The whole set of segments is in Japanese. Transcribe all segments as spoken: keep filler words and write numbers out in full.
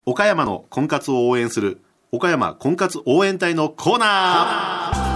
岡山の婚活を応援する岡山婚活応援隊のコーナー。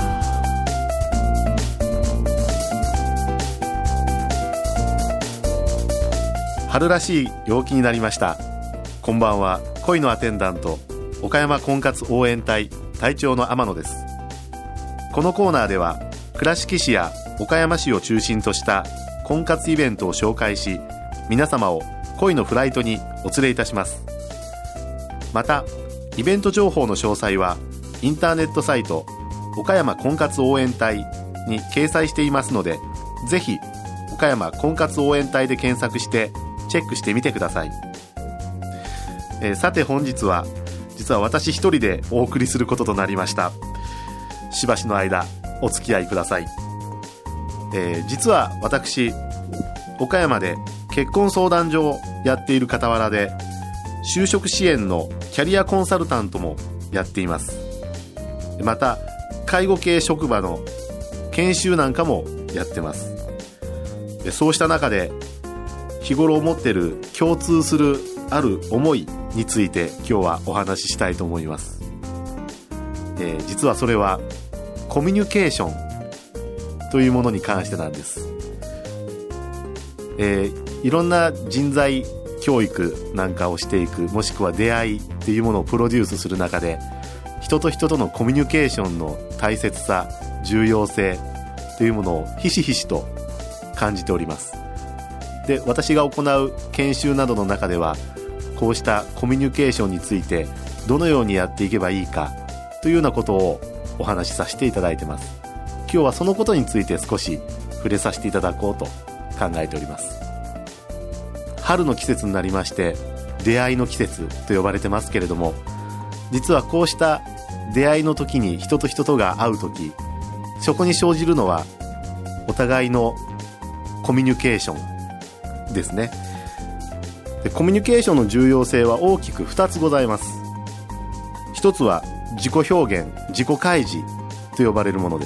春らしい陽気になりました。こんばんは、恋のアテンダント岡山婚活応援隊隊長の天野です。このコーナーでは倉敷市や岡山市を中心とした婚活イベントを紹介し、皆様を恋のフライトにお連れいたします。またイベント情報の詳細はインターネットサイト岡山婚活応援隊に掲載していますので、ぜひ岡山婚活応援隊で検索してチェックしてみてください。えー、さて本日は実は私一人でお送りすることとなりました。しばしの間お付き合いください。えー、実は私岡山で結婚相談所をやっている傍らで就職支援のキャリアコンサルタントもやっています。また介護系職場の研修なんかもやってます。でそうした中で日頃思っている共通するある思いについて今日はお話ししたいと思います。えー、実はそれはコミュニケーションというものに関してなんです。えー、いろんな人材教育なんかをしていく、もしくは出会いっていうものをプロデュースする中で、人と人とのコミュニケーションの大切さ、重要性というものをひしひしと感じております。で、私が行う研修などの中では、こうしたコミュニケーションについてどのようにやっていけばいいかというようなことをお話しさせていただいてます。今日はそのことについて少し触れさせていただこうと考えております。春の季節になりまして出会いの季節と呼ばれてますけれども、実はこうした出会いの時に人と人とが会う時、そこに生じるのはお互いのコミュニケーションですね。でコミュニケーションの重要性は大きくふたつございます。一つは自己表現、自己開示と呼ばれるものです。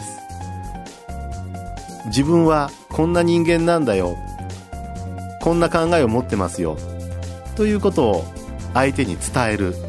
自分はこんな人間なんだよ、こんな考えを持ってますよということを相手に伝える。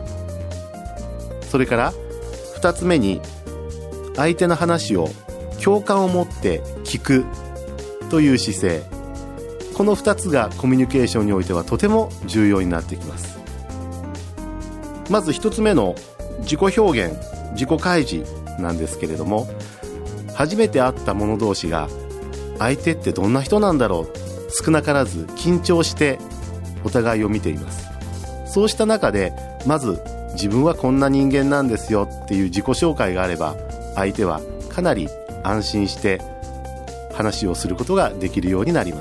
それからふたつめに相手の話を共感を持って聞くという姿勢。このふたつがコミュニケーションにおいてはとても重要になってきます。まずひとつめの自己表現、自己開示なんですけれども、初めて会った者同士が相手ってどんな人なんだろう、少なからず緊張してお互いを見ています。そうした中でまず自分はこんな人間なんですよっていう自己紹介があれば、相手はかなり安心して話をすることができるようになります。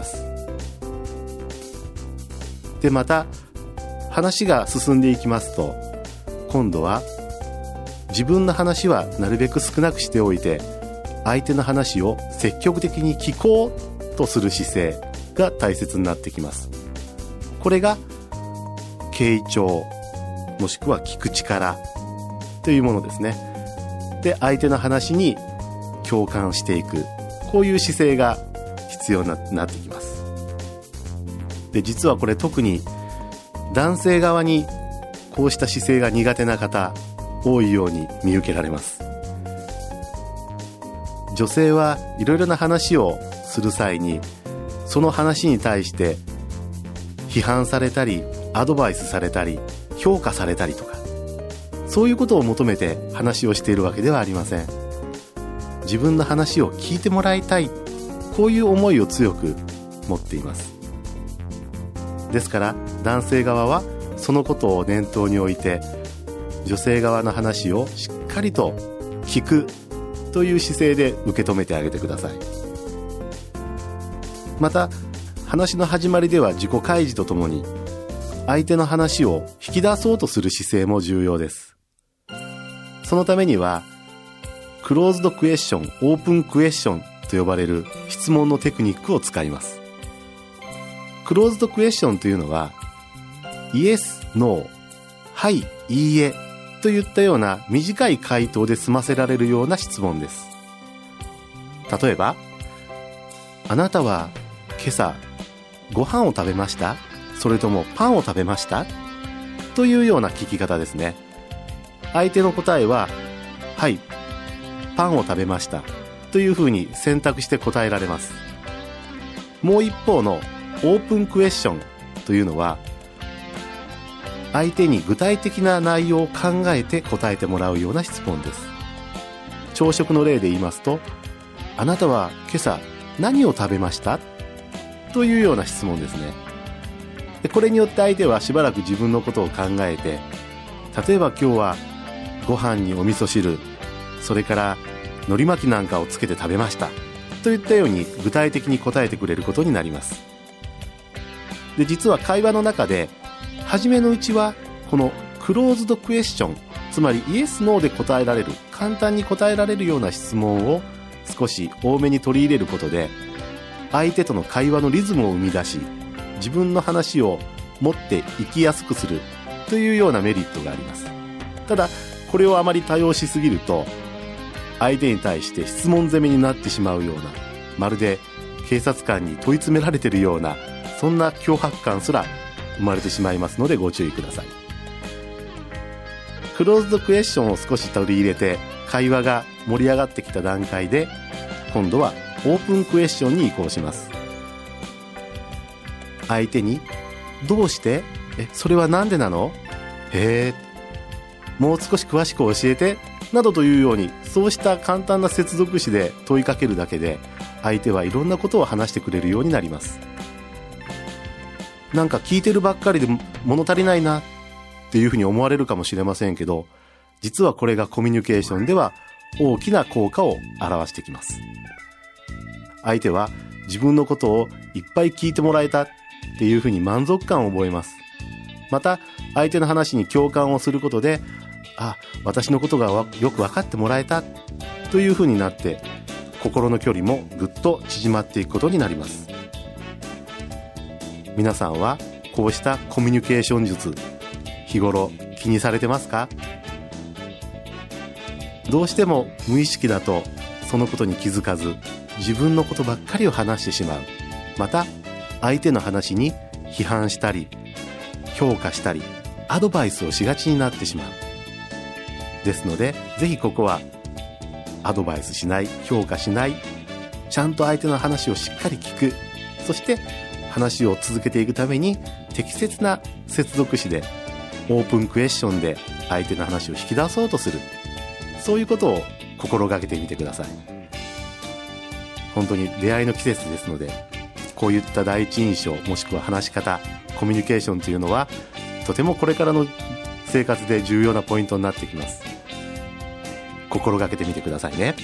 でまた話が進んでいきますと、今度は自分の話はなるべく少なくしておいて、相手の話を積極的に聞こうとする姿勢が大切になってきます。これが傾聴、もしくは聞く力というものですね。で相手の話に共感していく、こういう姿勢が必要になってきます。で実はこれ特に男性側にこうした姿勢が苦手な方多いように見受けられます。女性はいろいろな話をする際に、その話に対して批判されたりアドバイスされたり評価されたりとか、そういうことを求めて話をしているわけではありません。自分の話を聞いてもらいたい、こういう思いを強く持っています。ですから男性側はそのことを念頭に置いて、女性側の話をしっかりと聞くという姿勢で受け止めてあげてください。また話の始まりでは自己開示とともに相手の話を引き出そうとする姿勢も重要です。そのためにはクローズドクエスチョン、オープンクエスチョンと呼ばれる質問のテクニックを使います。クローズドクエスチョンというのはイエス、ノー、はい、いいえといったような短い回答で済ませられるような質問です。例えば、あなたは今朝ご飯を食べました？それともパンを食べました？ というような聞き方ですね。相手の答えは、はい、パンを食べましたというふうに選択して答えられます。もう一方のオープンクエスチョンというのは、相手に具体的な内容を考えて答えてもらうような質問です。朝食の例で言いますと、あなたは今朝何を食べましたというような質問ですね。でこれによって相手はしばらく自分のことを考えて、例えば今日はご飯にお味噌汁、それから海苔巻きなんかをつけて食べましたといったように具体的に答えてくれることになります。で実は会話の中で初めのうちはこのクローズドクエスチョン、つまりイエスノーで答えられる、簡単に答えられるような質問を少し多めに取り入れることで、相手との会話のリズムを生み出し、自分の話を持っていきやすくするというようなメリットがあります。ただこれをあまり多用しすぎると、相手に対して質問攻めになってしまうような、まるで警察官に問い詰められているような、そんな脅迫感すら生まれてしまいますのでご注意ください。クローズドクエスチョンを少し取り入れて会話が盛り上がってきた段階で、今度はオープンクエスチョンに移行します。相手にどうして、えそれはなんでなの、へえ、もう少し詳しく教えてなどというように、そうした簡単な接続詞で問いかけるだけで、相手はいろんなことを話してくれるようになります。なんか聞いてるばっかりで物足りないなっていうふうに思われるかもしれませんけど、実はこれがコミュニケーションでは大きな効果を表してきます。相手は自分のことをいっぱい聞いてもらえたっていうふうに満足感を覚えます。また相手の話に共感をすることで、あ、私のことがよく分かってもらえたというふうになって、心の距離もぐっと縮まっていくことになります。皆さんはこうしたコミュニケーション術、日頃気にされてますか？どうしても無意識だとそのことに気づかず、自分のことばっかりを話してしまう。また相手の話に批判したり評価したりアドバイスをしがちになってしまう。ですので、ぜひここはアドバイスしない、評価しない、ちゃんと相手の話をしっかり聞く、そして話を続けていくために適切な接続詞でオープンクエスチョンで相手の話を引き出そうとする、そういうことを心がけてみてください。本当に出会いの季節ですので、こういった第一印象、もしくは話し方、コミュニケーションというのはとてもこれからの生活で重要なポイントになってきます。心がけてみてくださいね。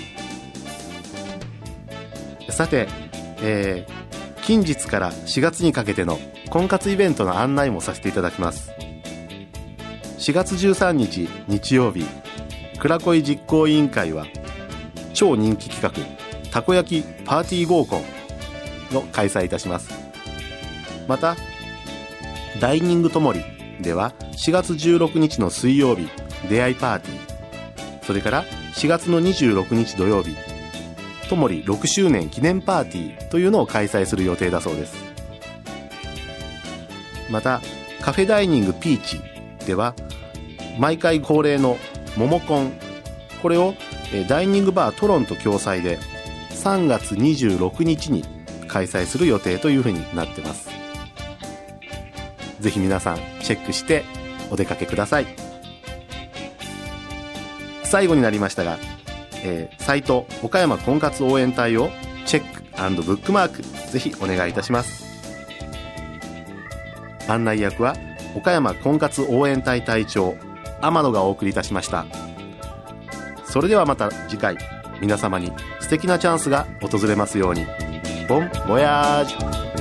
さて、えー近日からしがつにかけての婚活イベントの案内もさせていただきます。しがつじゅうさんにち日曜日、倉恋実行委員会は超人気企画たこ焼きパーティー合コンの開催いたします。またダイニングともりではしがつじゅうろくにちの水曜日出会いパーティー、それからしがつのにじゅうろくにち土曜日ともりろくしゅうねん記念パーティーというのを開催する予定だそうです。またカフェダイニングピーチでは毎回恒例のモモコン、これをダイニングバートロンと共催でさんがつにじゅうろくにちに開催する予定というふうになってます。ぜひ皆さんチェックしてお出かけください。最後になりましたが、えー、サイト岡山婚活応援隊をチェック&ブックマーク、ぜひお願いいたします。案内役は岡山婚活応援隊隊長天野がお送りいたしました。それではまた次回、皆様に素敵なチャンスが訪れますように。ボンボヤージュ。